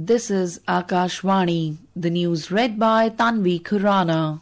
This is Akashvani. The news read by Tanvi Khurana.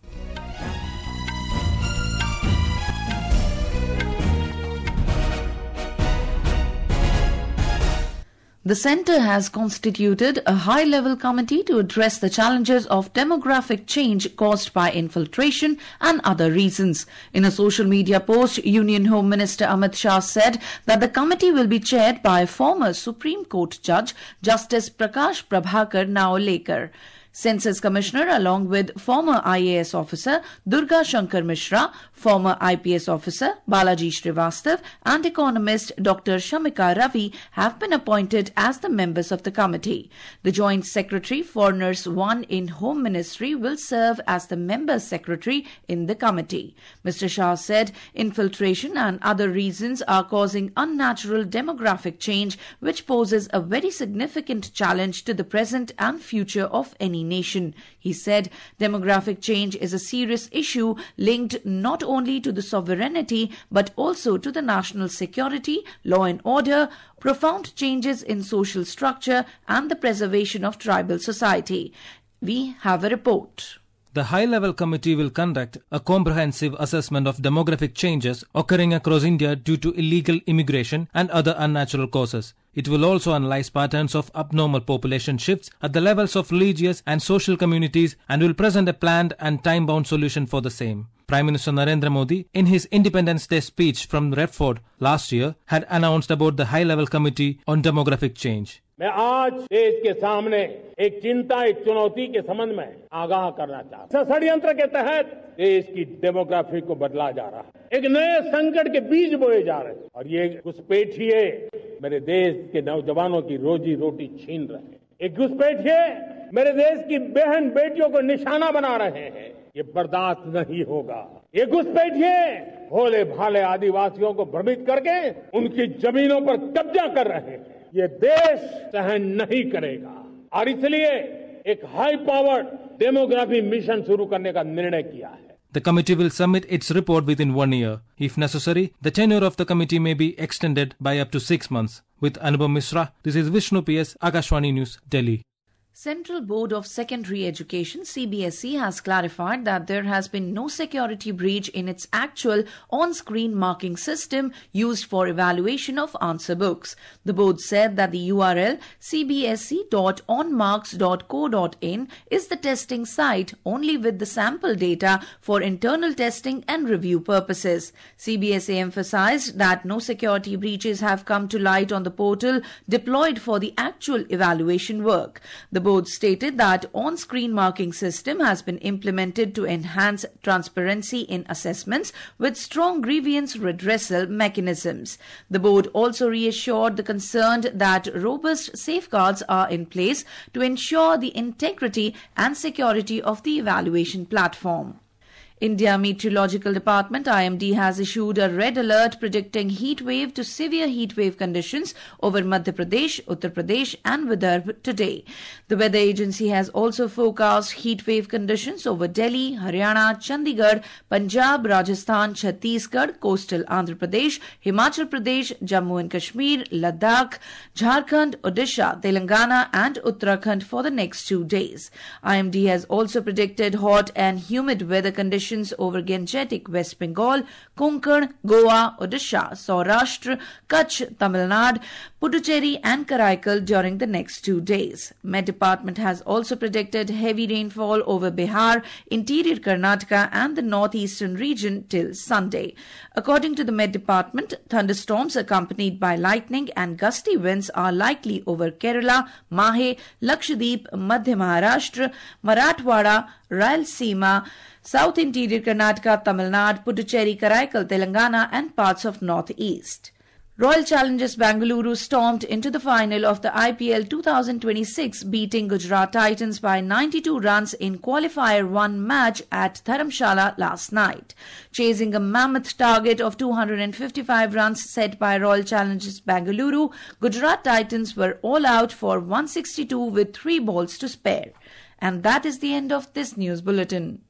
The centre has constituted a high-level committee to address the challenges of demographic change caused by infiltration and other reasons. In a social media post, Union Home Minister Amit Shah said that the committee will be chaired by former Supreme Court Judge Justice Prakash Prabhakar Naolekar. Census Commissioner along with former IAS officer Durga Shankar Mishra, former IPS officer Balaji Srivastav and economist Dr. Shamika Ravi have been appointed as the members of the committee. The Joint Secretary Foreigners 1 in Home Ministry will serve as the member secretary in the committee. Mr. Shah said infiltration and other reasons are causing unnatural demographic change which poses a very significant challenge to the present and future of any nation. He said demographic change is a serious issue linked not only to the sovereignty but also to the national security, law and order, profound changes in social structure and the preservation of tribal society. We have a report. The high-level committee will conduct a comprehensive assessment of demographic changes occurring across India due to illegal immigration and other unnatural causes. It will also analyze patterns of abnormal population shifts at the levels of religious and social communities and will present a planned and time-bound solution for the same. Prime Minister Narendra Modi, in his Independence Day speech from Redford last year, had announced about the high-level committee on demographic change. मैं आज देश के सामने एक चिंता, एक चुनौती के संबंध में आगाह करना चाहता हूं। षड्यंत्र के तहत देश की डेमोग्राफी को बदला जा रहा है। एक नए संकट के बीज बोए जा रहे हैं और ये घुसपैठिए मेरे देश के नौजवानों की रोजी रोटी छीन रहे हैं। ये घुसपैठिए मेरे देश की बहन बेटियों को निशाना बना रहे हैं। ये बर्दाश्त नहीं होगा। ये घुसपैठिए भोले भाले आदिवासियों को भ्रमित करके उनकी जमीनों पर कब्जा कर रहे हैं। ये देश सहन नहीं करेगा और इसलिए एक हाई पावर्ड डेमोग्राफी मिशन शुरू करने का निर्णय किया है। The committee will submit its report within 1 year. If necessary, the tenure of the committee may be extended by up to 6 months. With Anubhav Mishra, this is Vishnu PS, Akashvani News, Delhi. Central Board of Secondary Education (CBSE) has clarified that there has been no security breach in its actual on-screen marking system used for evaluation of answer books. The board said that the URL cbse.onmarks.co.in is the testing site only with the sample data for internal testing and review purposes. CBSE emphasized that no security breaches have come to light on the portal deployed for the actual evaluation work. The board stated that on-screen marking system has been implemented to enhance transparency in assessments with strong grievance redressal mechanisms. The board also reassured the concerned that robust safeguards are in place to ensure the integrity and security of the evaluation platform. India Meteorological Department IMD has issued a red alert predicting heat wave to severe heat wave conditions over Madhya Pradesh, Uttar Pradesh and Vidarbha today. The weather agency has also forecast heat wave conditions over Delhi, Haryana, Chandigarh, Punjab, Rajasthan, Chhattisgarh, coastal Andhra Pradesh, Himachal Pradesh, Jammu and Kashmir, Ladakh, Jharkhand, Odisha, Telangana and Uttarakhand for the next 2 days. IMD has also predicted hot and humid weather conditions over Gangetic West Bengal, Konkan, Goa, Odisha, Saurashtra, Kutch, Tamil Nadu, Puducherry and Karaikal during the next 2 days. Met Department has also predicted heavy rainfall over Bihar, interior Karnataka and the northeastern region till Sunday. According to the Met Department, thunderstorms accompanied by lightning and gusty winds are likely over Kerala, Mahe, Lakshadweep, Madhya Maharashtra, Marathwada, Rayalaseema, South Interior Karnataka, Tamil Nadu, Puducherry, Karaikal, Telangana and parts of Northeast. Royal Challengers Bengaluru stormed into the final of the IPL 2026, beating Gujarat Titans by 92 runs in Qualifier 1 match at Dharamshala last night. Chasing a mammoth target of 255 runs set by Royal Challengers Bengaluru, Gujarat Titans were all out for 162 with 3 balls to spare. And that is the end of this news bulletin.